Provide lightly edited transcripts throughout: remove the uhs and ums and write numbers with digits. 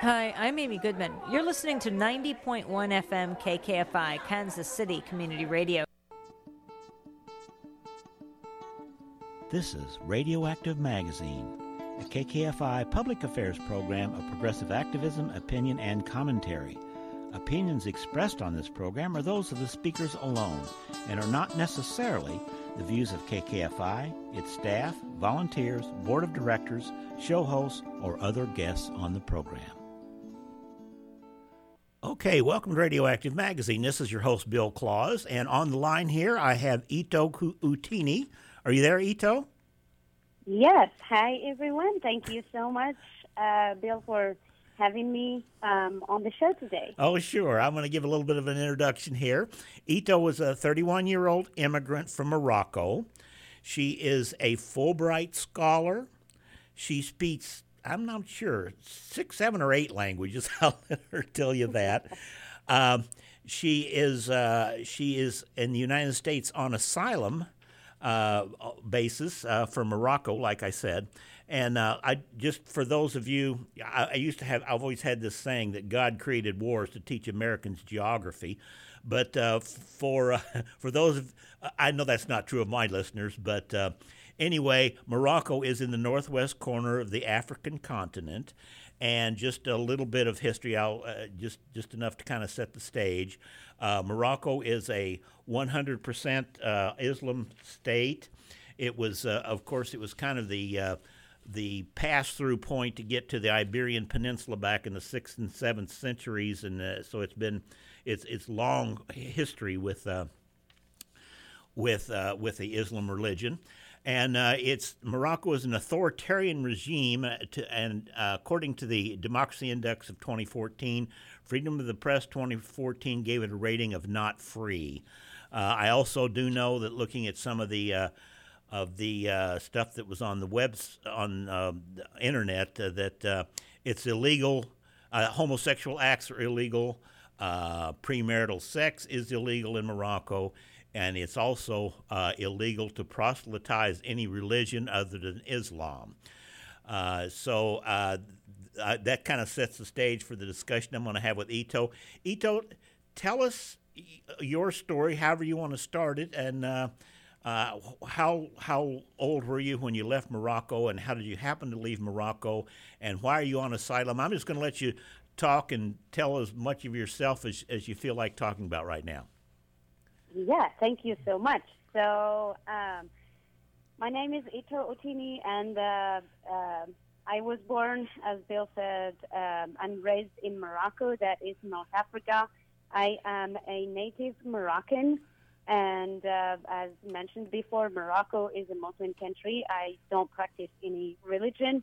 Hi, I'm Amy Goodman. You're listening to 90.1 FM KKFI, Kansas City Community Radio. This is Radioactive Magazine, a KKFI public affairs program of progressive activism, opinion, and commentary. Opinions expressed on this program are those of the speakers alone and are not necessarily the views of KKFI, its staff, volunteers, board of directors, show hosts, or other guests on the program. Okay, welcome to Radioactive Magazine. This is your host, Bill Claus, and on the line here I have Ito Utini. Are you there, Ito? Yes. Hi, everyone. Thank you so much, Bill, for having me on the show today. Oh, sure. I'm going to give a little bit of an introduction here. Ito was a 31-year-old immigrant from Morocco. She is a Fulbright scholar. She speaks, I'm not sure, 6, 7, or 8 languages. I'll let her tell you that. She is in the United States on asylum basis from Morocco, like I said. And I just, for those of you, I've always had this saying that God created wars to teach Americans geography. But for those of, I know that's not true of my listeners, but anyway, Morocco is in the northwest corner of the African continent. And just a little bit of history, I'll just enough to kind of set the stage. Morocco is a 100% Islam state. It was, of course, it was kind of the pass-through point to get to the Iberian Peninsula back in the 6th and 7th centuries, and so it's long history with the Islam religion. And Morocco is an authoritarian regime, and according to the Democracy Index of 2014, Freedom of the Press 2014 gave it a rating of not free. I also do know that looking at some of the stuff that was on the the internet, that it's illegal. Homosexual acts are illegal. Premarital sex is illegal in Morocco. And it's also illegal to proselytize any religion other than Islam. So that kind of sets the stage for the discussion I'm going to have with Ito. Ito, tell us your story, however you want to start it, and how old were you when you left Morocco, and how did you happen to leave Morocco, and why are you on asylum? I'm just going to let you talk and tell as much of yourself as you feel like talking about right now. Yeah, thank you so much. So my name is Ito Utini, and I was born, as Bill said, and raised in Morocco, that is North Africa. I am a native Moroccan, and as mentioned before, Morocco is a Muslim country. I don't practice any religion.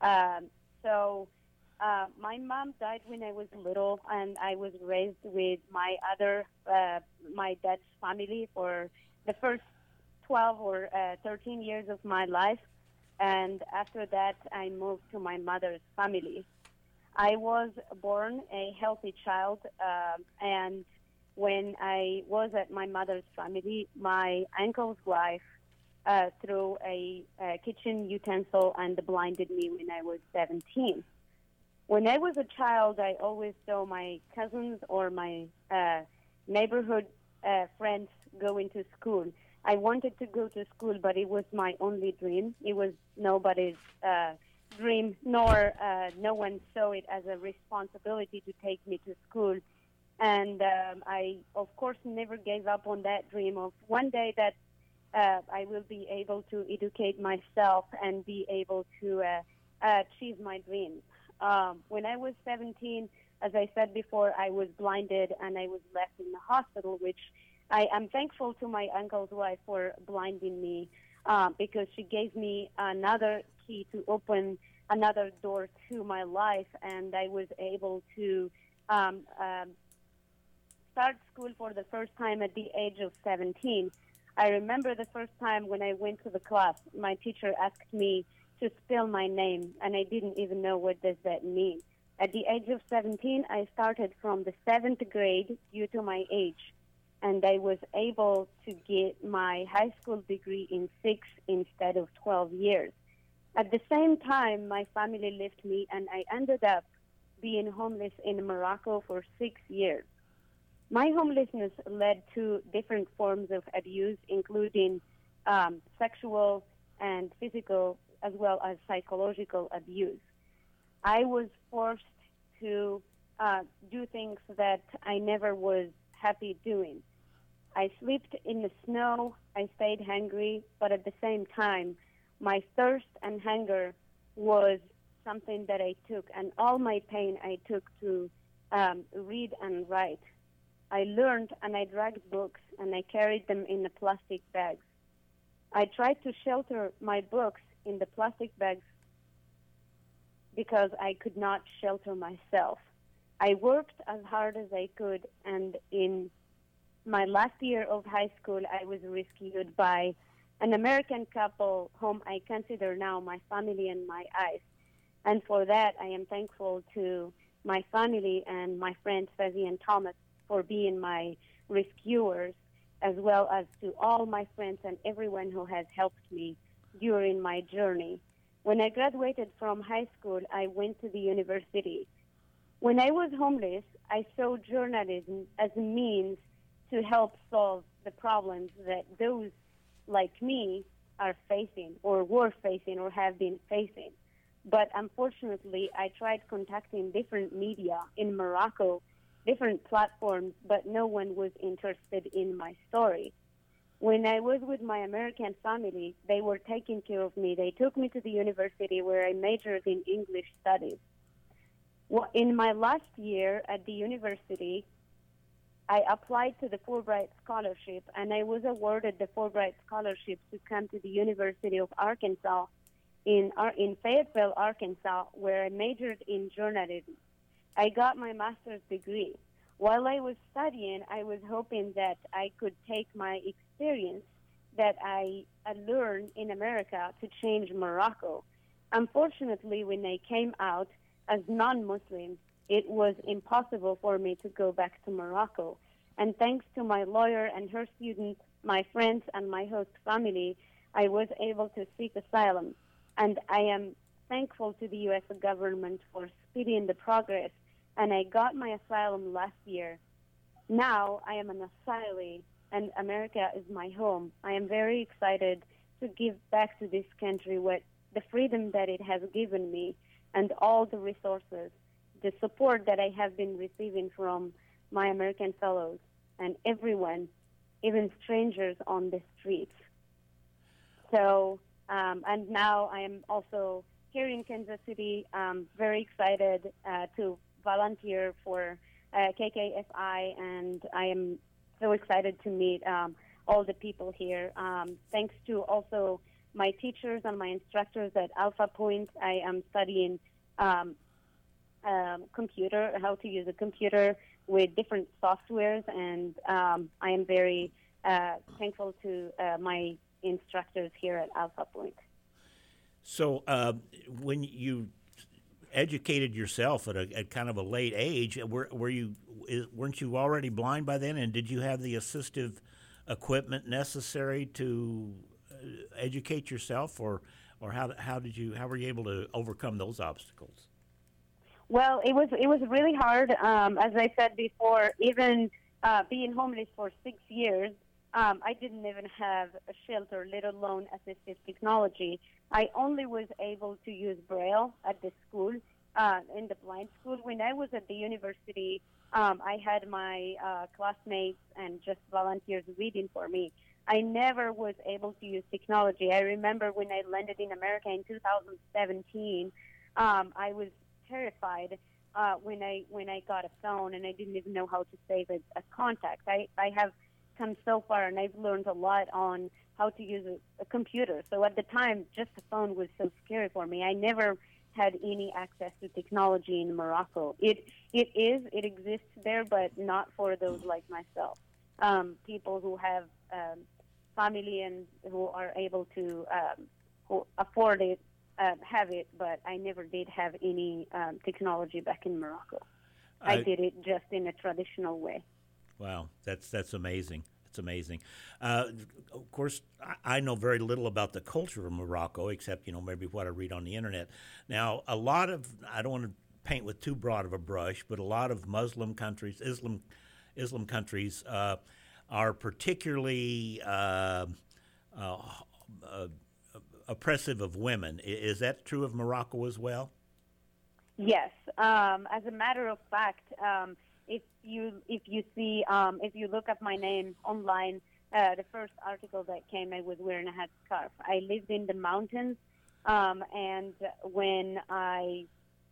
My mom died when I was little, and I was raised with my dad's family for the first 12 or 13 years of my life. And after that, I moved to my mother's family. I was born a healthy child, and when I was at my mother's family, my uncle's wife threw a kitchen utensil and blinded me when I was 17. When I was a child, I always saw my cousins or my neighborhood friends going to school. I wanted to go to school, but it was my only dream. It was nobody's dream, nor no one saw it as a responsibility to take me to school. And I, of course, never gave up on that dream of one day that I will be able to educate myself and be able to achieve my dreams. When I was 17, as I said before, I was blinded and I was left in the hospital, which I am thankful to my uncle's wife for blinding me because she gave me another key to open another door to my life, and I was able to start school for the first time at the age of 17. I remember the first time when I went to the class, my teacher asked me to spell my name, and I didn't even know what does that mean. At the age of 17, I started from the 7th grade due to my age, and I was able to get my high school degree in 6 instead of 12 years. At the same time, my family left me, and I ended up being homeless in Morocco for 6 years. My homelessness led to different forms of abuse, including sexual and physical, as well as psychological abuse. I was forced to do things that I never was happy doing. I slept in the snow, I stayed hungry, but at the same time, my thirst and hunger was something that I took, and all my pain I took to read and write. I learned and I dragged books and I carried them in the plastic bags. I tried to shelter my books in the plastic bags because I could not shelter myself. I worked as hard as I could, and in my last year of high school, I was rescued by an American couple whom I consider now my family and my eyes. And for that, I am thankful to my family and my friends, Fezzi and Thomas, for being my rescuers, as well as to all my friends and everyone who has helped me during my journey. When I graduated from high school, I went to the university. When I was homeless, I saw journalism as a means to help solve the problems that those like me are facing or were facing or have been facing. But unfortunately, I tried contacting different media in Morocco, different platforms, but no one was interested in my story. When I was with my American family, they were taking care of me. They took me to the university where I majored in English studies. Well, in my last year at the university, I applied to the Fulbright Scholarship, and I was awarded the Fulbright Scholarship to come to the University of Arkansas in Fayetteville, Arkansas, where I majored in journalism. I got my master's degree. While I was studying, I was hoping that I could take my experience that I learned in America to change Morocco. Unfortunately, when I came out as non-Muslim, it was impossible for me to go back to Morocco. And thanks to my lawyer and her students, my friends, and my host family, I was able to seek asylum. And I am thankful to the U.S. government for speeding the progress. And I got my asylum last year. Now I am an asylee, and America is my home. I am very excited to give back to this country what the freedom that it has given me and all the resources, the support that I have been receiving from my American fellows and everyone, even strangers on the streets. So, and now I am also here in Kansas City, very excited to volunteer for KKFI, and I am so excited to meet all the people here. Thanks to also my teachers and my instructors at Alpha Point, I am studying computer, how to use a computer with different softwares, and I am very thankful to my instructors here at Alpha Point. So when you educated yourself at kind of a late age, weren't you already blind by then, and did you have the assistive equipment necessary to educate yourself, or how were you able to overcome those obstacles? Well, it was really hard. As I said before, even being homeless for 6 years, I didn't even have a shelter, let alone assistive technology. I only was able to use Braille at the school, in the blind school. When I was at the university, I had my classmates and just volunteers reading for me. I never was able to use technology. I remember when I landed in America in 2017, I was terrified when I got a phone, and I didn't even know how to save a contact. I have come so far, and I've learned a lot on how to use a computer. So at the time, just the phone was so scary for me. I never had any access to technology in Morocco. It exists there, but not for those like myself. People who have family and who are able to who afford it have it, but I never did have any technology back in Morocco. I did it just in a traditional way. Wow, that's amazing. It's amazing. Of course, I know very little about the culture of Morocco, except maybe what I read on the internet. Now, I don't want to paint with too broad of a brush, but a lot of Muslim countries, Islam countries, are particularly oppressive of women. Is that true of Morocco as well? Yes. As a matter of fact, if you see if you look up my name online, the first article that came, I was wearing a headscarf. I lived in the mountains, and when I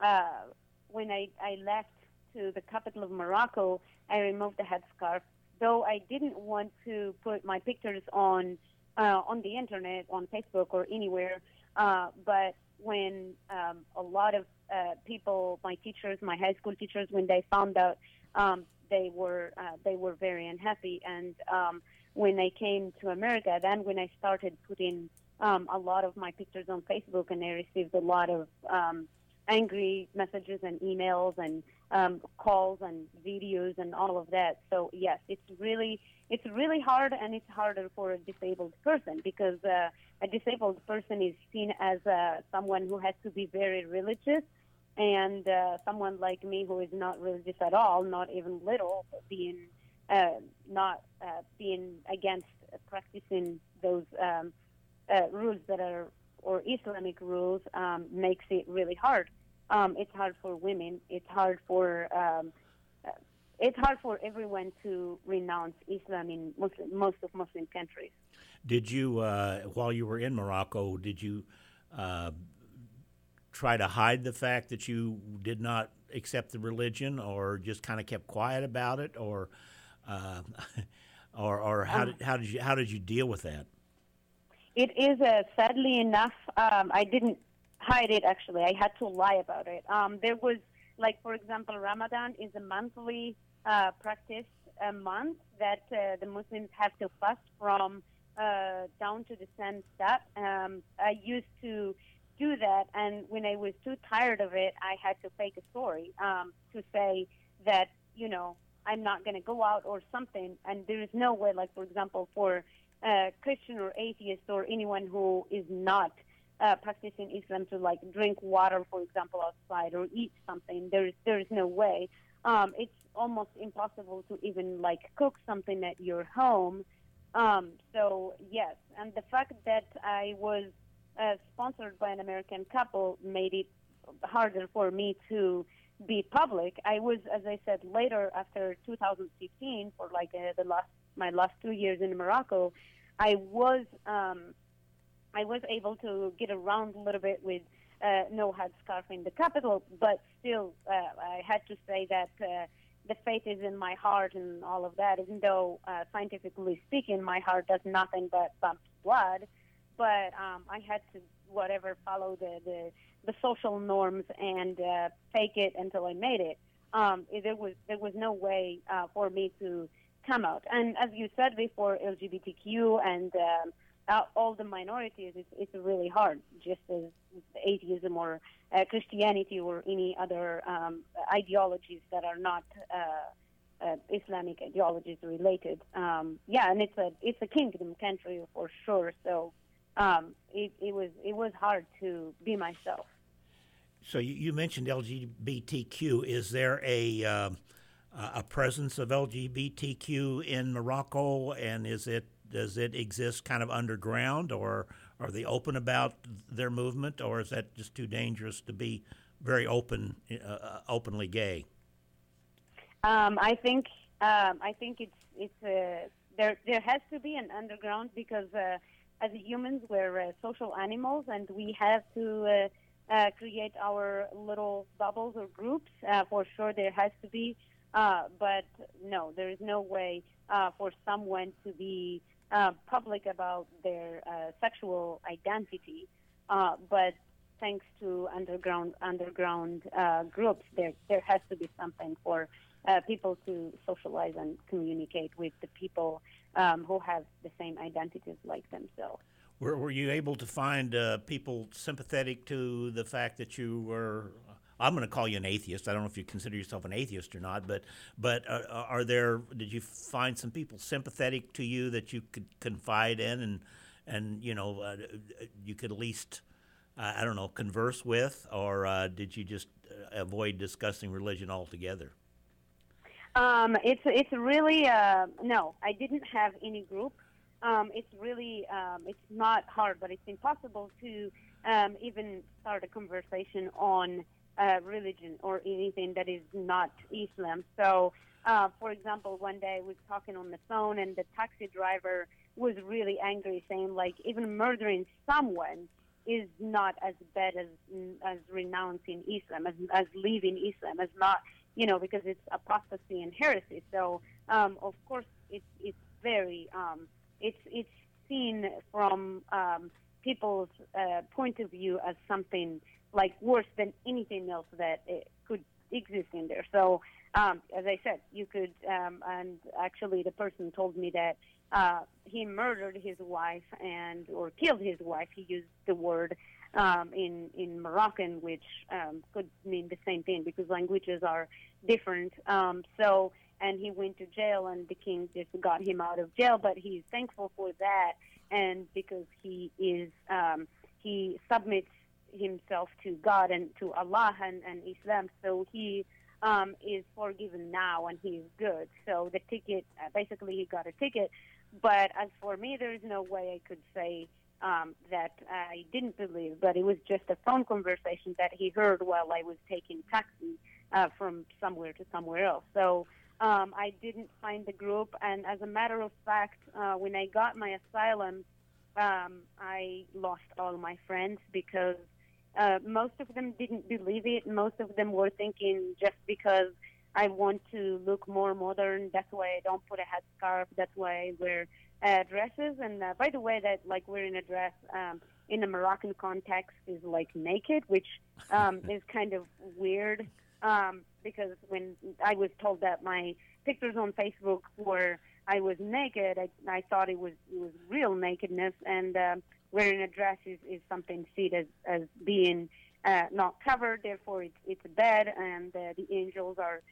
left to the capital of Morocco, I removed the headscarf. Though I didn't want to put my pictures on the internet, on Facebook or anywhere, but when a lot of people, my teachers, my high school teachers, when they found out, they were very unhappy. And when I came to America, then when I started putting a lot of my pictures on Facebook, and I received a lot of angry messages and emails and calls and videos and all of that. So yes, it's really hard, and it's harder for a disabled person, because a disabled person is seen as someone who has to be very religious, and someone like me who is not religious at all, not even little, being not being against practicing those rules that are, or Islamic rules, makes it really hard. It's hard for women. It's hard for everyone to renounce Islam in most of Muslim countries. Did you, while you were in Morocco, did you try to hide the fact that you did not accept the religion, or just kind of kept quiet about it, or how did you deal with that? It is sadly enough, I didn't hide it. Actually, I had to lie about it. There was, like, for example, Ramadan is a monthly practice, a month that the Muslims have to fast from down to the sun step. I used to do that, and when I was too tired of it, I had to fake a story to say that, I'm not going to go out or something. And there is no way, like, for example, for Christian or atheist or anyone who is not practicing Islam to, like, drink water, for example, outside, or eat something. There is no way. It's almost impossible to even, like, cook something at your home. So yes, and the fact that I was sponsored by an American couple made it harder for me to be public. I was, as I said, later, after 2015, for like my last 2 years in Morocco, I was able to get around a little bit with no headscarf in the capital, but still, I had to say that the faith is in my heart and all of that, even though scientifically speaking, my heart does nothing but pump blood. But I had to follow the social norms and fake it until I made it. There was no way for me to come out. And as you said before, LGBTQ and all the minorities, it's really hard, just as atheism or Christianity or any other ideologies that are not Islamic ideologies related. And it's a kingdom country for sure. So it was hard to be myself. So you mentioned LGBTQ. Is there a presence of LGBTQ in Morocco, and does it exist kind of underground, or are they open about their movement, or is that just too dangerous to be very openly gay? I think it's there has to be an underground, because as humans we're social animals, and we have to create our little bubbles or groups. For sure, there has to be, but no, there is no way for someone to be public about their sexual identity. But thanks to underground groups, there has to be something for people to socialize and communicate with the people who have the same identities like themselves. Were you able to find people sympathetic to the fact that you were? I'm going to call you an atheist. I don't know if you consider yourself an atheist or not, but did you find some people sympathetic to you that you could confide in and you could at least converse with, or did you just avoid discussing religion altogether? It's really no. I didn't have any group. It's really it's not hard, but it's impossible to even start a conversation on religion or anything that is not Islam. So, for example, one day I was talking on the phone, and the taxi driver was really angry, saying like even murdering someone is not as bad as renouncing Islam, as leaving Islam, as not, because it's apostasy and heresy. So, of course, it's very it's seen from people's point of view as something like worse than anything else that could exist in there. So, as I said, you could, and actually the person told me that he murdered his wife or killed his wife. He used the word in Moroccan, which could mean the same thing because languages are different. And he went to jail, and the king just got him out of jail. But he's thankful for that, and because he submits himself to God and to Allah and Islam, so he is forgiven now, and he's good. So the ticket, basically, he got a ticket. But as for me, there is no way I could say that I didn't believe, but it was just a phone conversation that he heard while I was taking taxi from somewhere to somewhere else. So I didn't find the group, and as a matter of fact, when I got my asylum, I lost all my friends because most of them didn't believe it. Most of them were thinking just because I want to look more modern, that's why I don't put a headscarf, that's why I wear dresses. And by the way, that like wearing a dress in a Moroccan context is like naked, which is kind of weird because when I was told that my pictures on Facebook were I was naked, I thought it was real nakedness, and wearing a dress is something seen as being not covered, therefore it's bad, and the angels are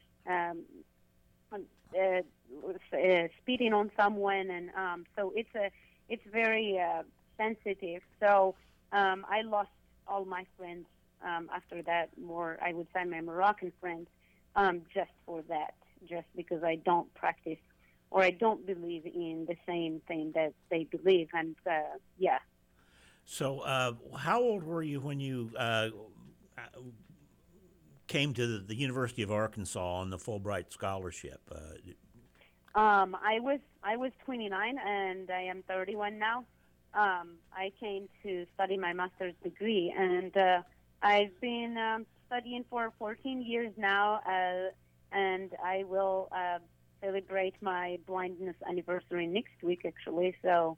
speeding on someone, and so it's very sensitive. So I lost all my friends after that. More, I would say, my Moroccan friends, just for that, just because I don't practice or I don't believe in the same thing that they believe, and yeah. So, how old were you when you came to the University of Arkansas on the Fulbright scholarship? I was 29, and I am 31 now. I came to study my master's degree, and I've been studying for 14 years now, and I will celebrate my blindness anniversary next week, actually. So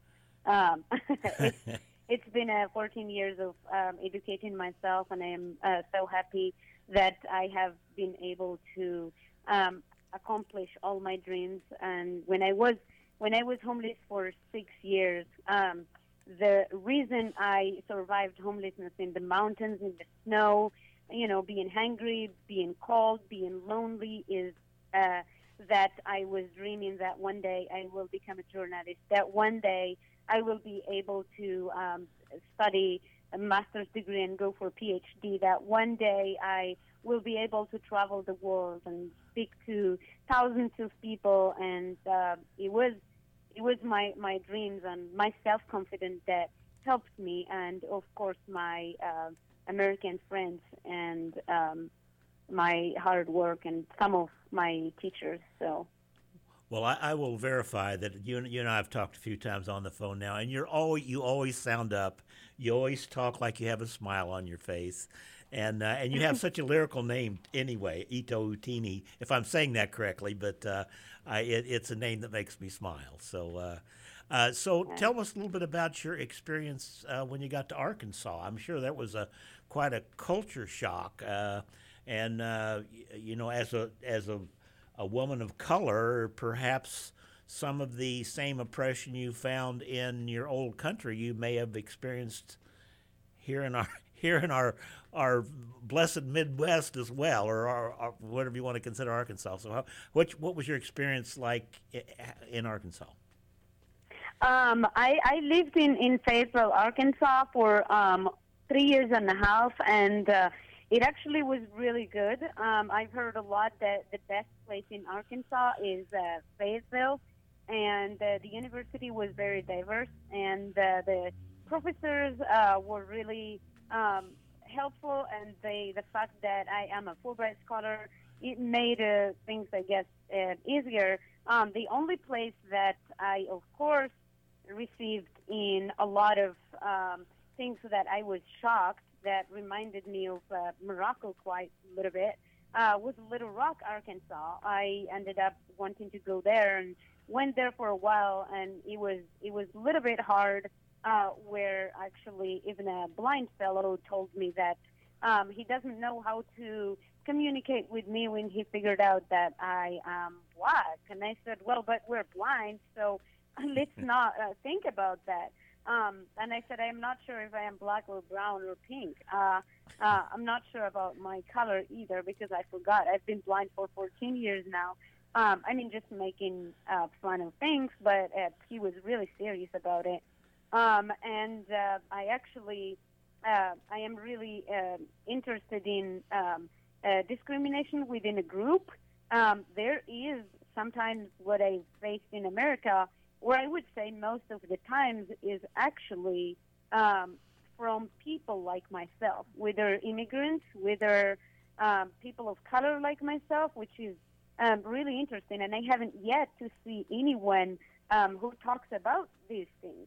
it's been 14 years of educating myself, and I am so happy that I have been able to accomplish all my dreams. And when I was homeless for 6 years, the reason I survived homelessness in the mountains, in the snow, being hungry, being cold, being lonely, is that I was dreaming that one day I will become a journalist, that one day I will be able to study a master's degree and go for a PhD, that one day I will be able to travel the world and speak to thousands of people. And it was my dreams and my self-confidence that helped me, and of course my American friends and my hard work and some of my teachers. So. Well, I will verify that you and I have talked a few times on the phone now, and you always sound up. You always talk like you have a smile on your face, and you have such a lyrical name anyway, Ito Utini, if I'm saying that correctly. But it's a name that makes me smile. So, tell us a little bit about your experience when you got to Arkansas. I'm sure that was quite a culture shock, and as a woman of color, perhaps some of the same oppression you found in your old country you may have experienced here in our blessed Midwest as well, or our whatever you want to consider Arkansas. So, what was your experience like in Arkansas? I lived in Fayetteville, Arkansas for 3 years and a half, and It actually was really good. I've heard a lot that the best place in Arkansas is Fayetteville, and the university was very diverse, and the professors were really helpful, and the fact that I am a Fulbright scholar, it made things, I guess, easier. The only place that I, of course, received in a lot of things that I was shocked that reminded me of Morocco quite a little bit was Little Rock, Arkansas. I ended up wanting to go there and went there for a while, and it was a little bit hard. Where actually even a blind fellow told me that he doesn't know how to communicate with me when he figured out that I am black. And I said, well, but we're blind, so let's not think about that. And I said, I'm not sure if I am black or brown or pink. I'm not sure about my color either because I forgot. I've been blind for 14 years now. I mean, just making fun of things, but he was really serious about it. And I actually, I am really interested in discrimination within a group. There is sometimes what I faced in America, where I would say most of the times is actually from people like myself, whether immigrants, whether people of color like myself, which is really interesting. And I haven't yet to see anyone who talks about these things.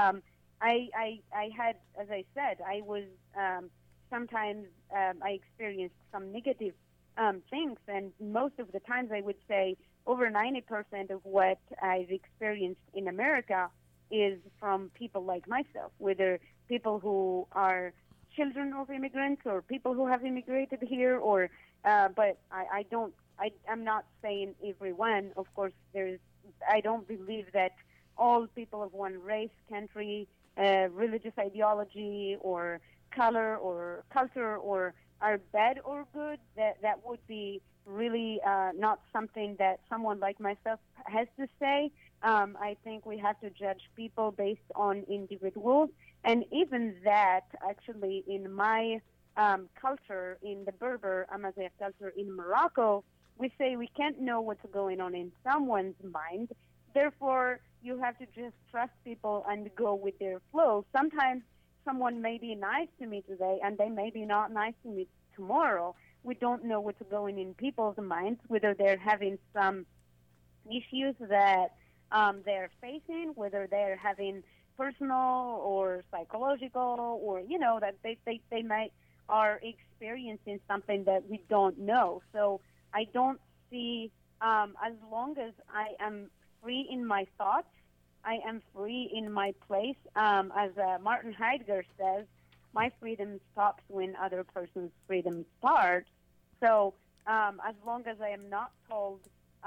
I had, as I said, I was sometimes I experienced some negative things, and most of the times I would say over 90% of what I've experienced in America is from people like myself, whether people who are children of immigrants or people who have immigrated here, or but I'm not saying everyone. Of course, I don't believe that all people of one race, country, religious ideology, or color, or culture, or are bad or good. That would be really not something that someone like myself has to say. I think we have to judge people based on individuals, and even that, actually, in my culture, in the Berber Amazigh culture in Morocco, we say we can't know what's going on in someone's mind. Therefore, you have to just trust people and go with their flow. Sometimes someone may be nice to me today, and they may be not nice to me tomorrow. We don't know what's going in people's minds, whether they're having some issues that they're facing, whether they're having personal or psychological, or, that they might are experiencing something that we don't know. So I don't see, as long as I am free in my thoughts, I am free in my place. As Martin Heidegger says, my freedom stops when other person's freedom starts. So as long as I am not told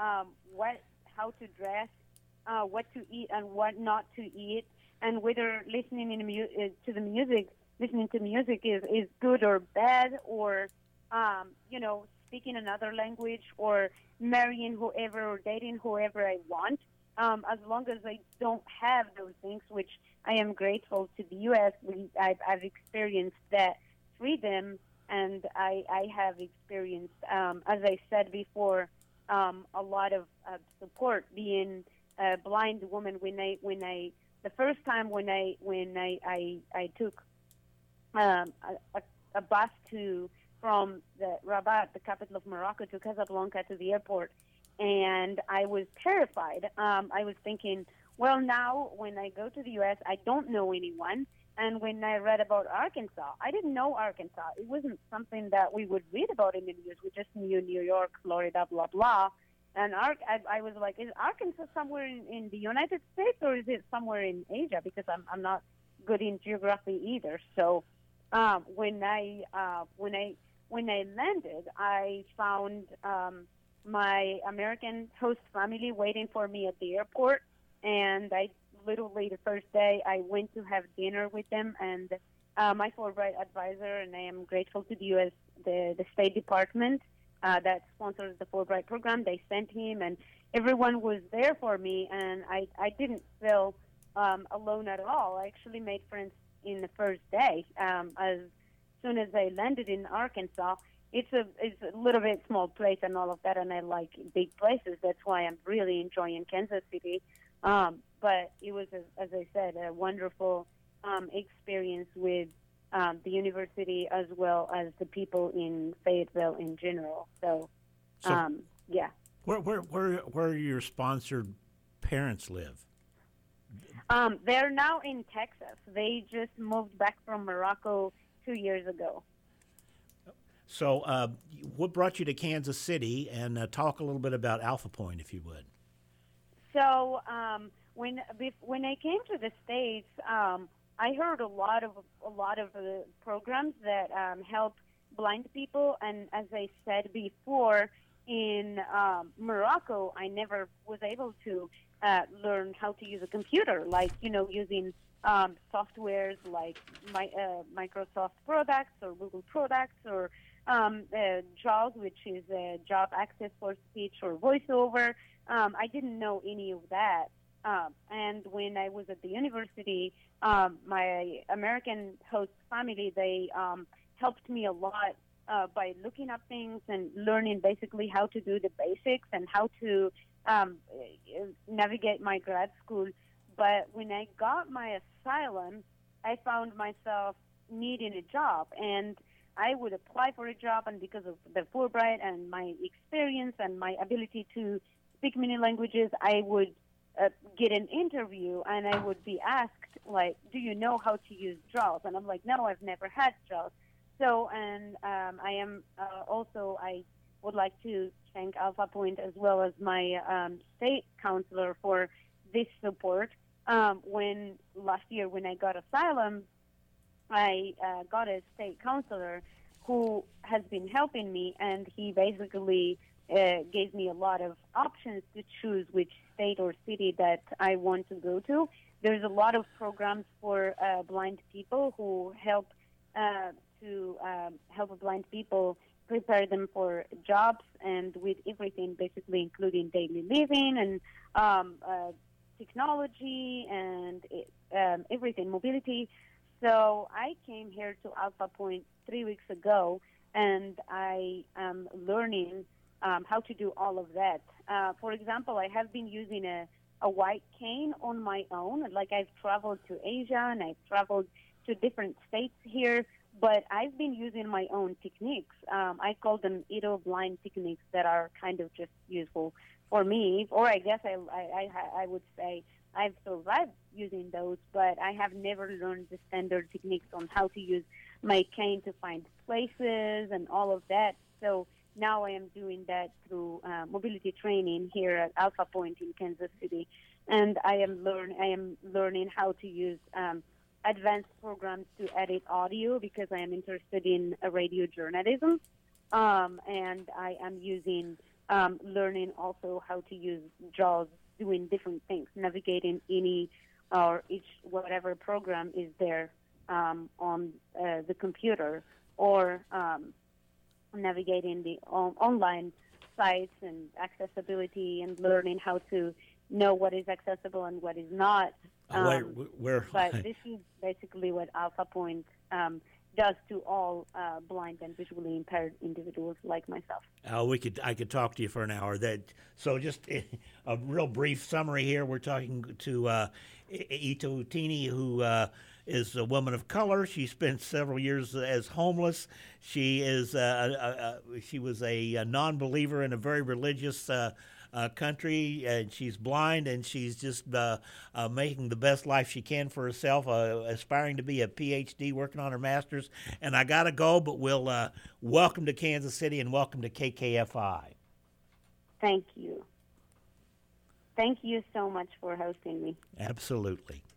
how to dress, what to eat and what not to eat, and whether listening to music is good or bad, or speaking another language, or marrying whoever or dating whoever I want. As long as I don't have those things, which I am grateful to the U.S., I've experienced that freedom, and I have experienced, as I said before, a lot of support. Being a blind woman, the first time when I took a bus from the Rabat, the capital of Morocco, to Casablanca, to the airport, and I was terrified. I was thinking, well, now when I go to the U.S., I don't know anyone. And when I read about Arkansas, I didn't know Arkansas. It wasn't something that we would read about in the news. We just knew New York, Florida, blah, blah. And I was like, is Arkansas somewhere in the United States, or is it somewhere in Asia? Because I'm not good in geography either. So when I landed, I found my American host family waiting for me at the airport, and I literally the first day I went to have dinner with them, and my Fulbright advisor, and I am grateful to the U.S. the State Department that sponsors the Fulbright program. They sent him, and everyone was there for me, and I didn't feel alone at all. I actually made friends in the first day. As soon as I landed in Arkansas, it's a little bit small place and all of that, and I like big places. That's why I'm really enjoying Kansas City. But it was, as I said, a wonderful experience with the university as well as the people in Fayetteville in general. So yeah. Where your sponsored parents live? They're now in Texas. They just moved back from Morocco 2 years ago. So what brought you to Kansas City? And talk a little bit about Alpha Point, if you would. So when I came to the States, I heard a lot of programs that help blind people, and as I said before, in Morocco, I never was able to learn how to use a computer, like using softwares like Microsoft products or Google products or JAWS, which is Job Access for Speech or VoiceOver. I didn't know any of that. And when I was at the university, my American host family, they helped me a lot by looking up things and learning basically how to do the basics and how to navigate my grad school. But when I got my asylum, I found myself needing a job, and I would apply for a job, and because of the Fulbright and my experience and my ability to speak many languages, I would get an interview, and I would be asked, like, do you know how to use JAWS? And I'm like, no, I've never had JAWS. So, and I am also, I would like to thank Alpha Point as well as my state counselor for this support. When last year, when I got asylum, I got a state counselor who has been helping me, and he basically gave me a lot of options to choose which state or city that I want to go to. There's a lot of programs for blind people who help help blind people prepare them for jobs and with everything, basically including daily living and technology and everything, mobility. So I came here to Alpha Point 3 weeks ago, and I am learning how to do all of that. For example, I have been using a white cane on my own. Like, I've traveled to Asia and I've traveled to different states here, but I've been using my own techniques. I call them Edo blind techniques that are kind of just useful for me, or I guess I would say I've survived using those, but I have never learned the standard techniques on how to use my cane to find places and all of that. So now I am doing that through mobility training here at Alpha Point in Kansas City, and I am learning how to use advanced programs to edit audio because I am interested in radio journalism, and I am using learning also how to use JAWS, doing different things, navigating any or each whatever program is there on the computer, or navigating the online sites and accessibility, and learning how to know what is accessible and what is not. But this is basically what Alpha Point does to all blind and visually impaired individuals like myself. I could talk to you for an hour. So just a real brief summary here. We're talking to Ito Tini, who is a woman of color. She spent several years as homeless. She was a non-believer in a very religious country, and she's blind, and she's just making the best life she can for herself, aspiring to be a PhD, working on her master's. And I got to go, but we'll welcome to Kansas City and welcome to KKFI. Thank you. Thank you so much for hosting me. Absolutely.